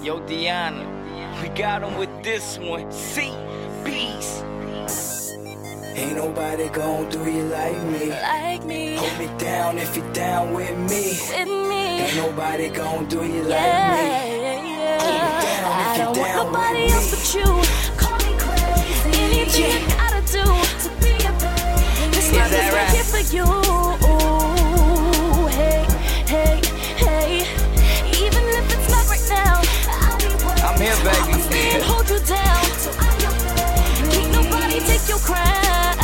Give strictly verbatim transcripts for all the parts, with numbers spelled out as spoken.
Yo, Deanna, we got him with this one. C, Beast. Ain't nobody gon' do you like me. Like me. Hold me down if you're down with me. With me. Ain't nobody gon' do you Yeah, like me. yeah, yeah. Hold me down I if don't you're want down nobody with else me. but you. Call me crazy. Anything Yeah. you gotta do to be a baby. This love that is right right? here for you. Ooh, hey, hey, hey. Even if it's not right now, I'll be waiting. I'm here, baby. I'ma stay and hold you down. So I'm your baby. Can't nobody take your crown.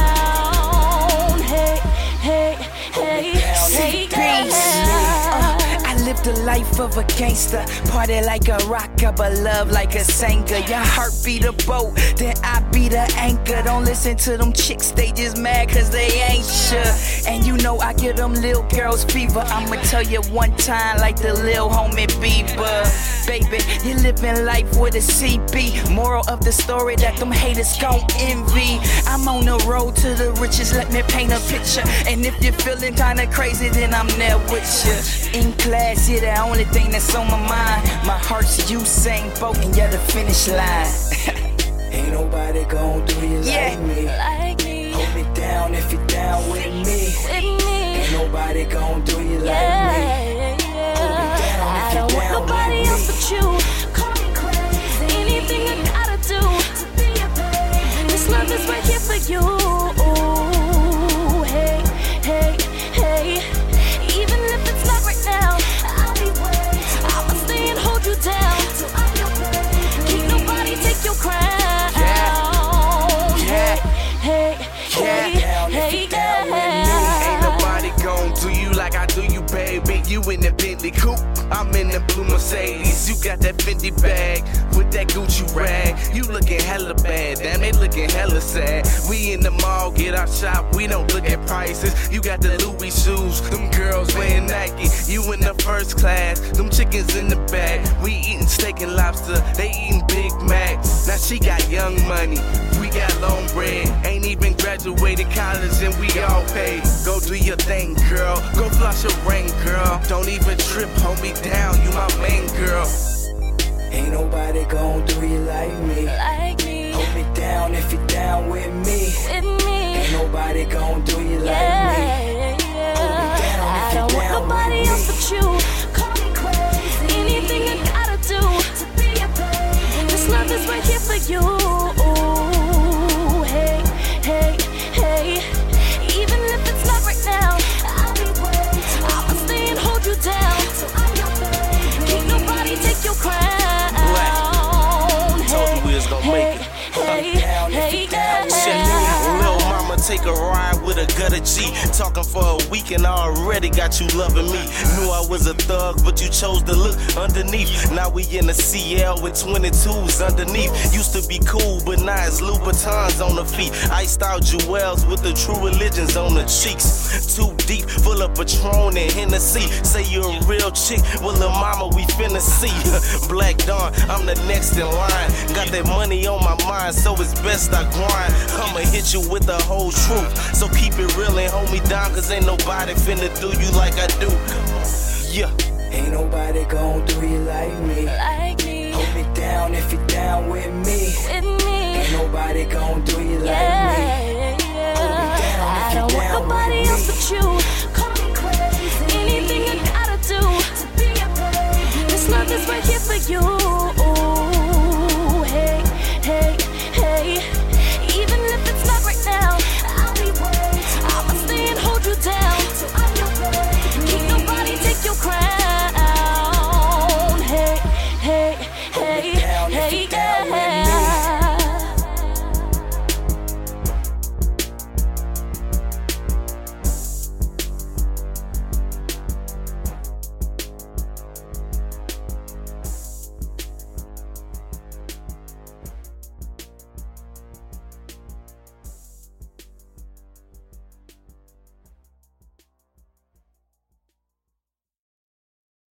Hey, hey, hey, hey, yeah. I live the life of a gangster, party like a rocker, but love like a singer. Your heart be the boat, then I be the anchor. Don't listen to them chicks, they just mad cause they ain't sure. And you know I give them little girls fever. I'ma tell you one time like the lil homie Bieber. Baby, you living life with a C B. Moral of the story that them haters gon' envy. I'm on the road to the riches, let me paint a picture. And if you're feeling kinda crazy, then I'm there with you. In class, you're the only thing that's on my mind. My heart's Usain Bolt and you're the finish line. Ain't nobody gon' do you Yeah. like me. Like me. Hold me down if you're down with me. With me. Ain't nobody gon' do you like Yeah, me. yeah, yeah. I if don't you're want down nobody with else me. but you. Call me crazy. Anything I gotta do to be a baby. This love is right here for you. Ooh, hey, hey, hey. Even if it's not right now, I'll be waiting. I'ma stay and hold you down. So I'm your baby. Can't nobody take your crown. Yeah. Hey, hey, Yeah. hey, Down with me. yeah. Ain't nobody gon' do you like I do you, baby. You in the Bentley coupe, I'm in the blue Mercedes. You got that Fendi bag with that Gucci rag. You looking hella bad, damn they looking hella sad. We in the mall, get our shop, we don't look at prices. You got the Louis shoes, them girls wearing Nike. You in the first class, them chickens in the back. We eating steak and lobster, they eating Big Mac. Now she got young money, we got long bread. Ain't even graduated college and we all paid. Go do your thing, girl. Go floss your ring, girl. Don't even trip, hold me down. You my main girl. Ain't nobody gon' do you like me. Like me. Hold me down if you're down with me. With me. Ain't nobody gon' do you like Yeah, me. yeah, Hold me down yeah. if I you're don't want down nobody with else me. but you. Call me crazy. Anything I gotta do to be a baby. This love is right here for you. Ooh, hey, hey, hey. Even if it's not right now, I'll be waiting. I'ma stay and hold you down. So I'm your baby. Can't nobody take your crown. Told you we was gonna make it. Hey, down if hey, you're down with yeah. Lil' mama take a ride with a gutter G. Talking for a week and I already got you loving me. Knew I was a thug, but you chose to look underneath. Now we in the C L with twenty-twos underneath. Used to be cool, but now it's Louboutins on the feet. Iced out jewels with the true religions on the cheeks. Too deep, full of Patron and Hennessy. Say you're a real chick, well, lil' mama, we finna see. Black Dawn, I'm the next in line. Got that money on my mind, so it's best I grind. I'ma hit you with the whole truth, so keep it real and hold me down, cause ain't nobody finna do you like I do. Yeah. Ain't nobody gon' do you like me. Like me. Hold me down if you're down with me. With me. Ain't nobody gon' do you like Yeah, me. yeah, Hold me down yeah. if I you're don't want down nobody with else me. but you. Call me crazy. Anything I gotta do to be a baby. This love is right here for you. Ooh, hey, hey, hey. Even if it's not right now, I'll be waiting. I'ma stay and hold you down. So I'm your baby. Can't nobody take your crown. Hey, hey, hey, down if hey, you're down with yeah.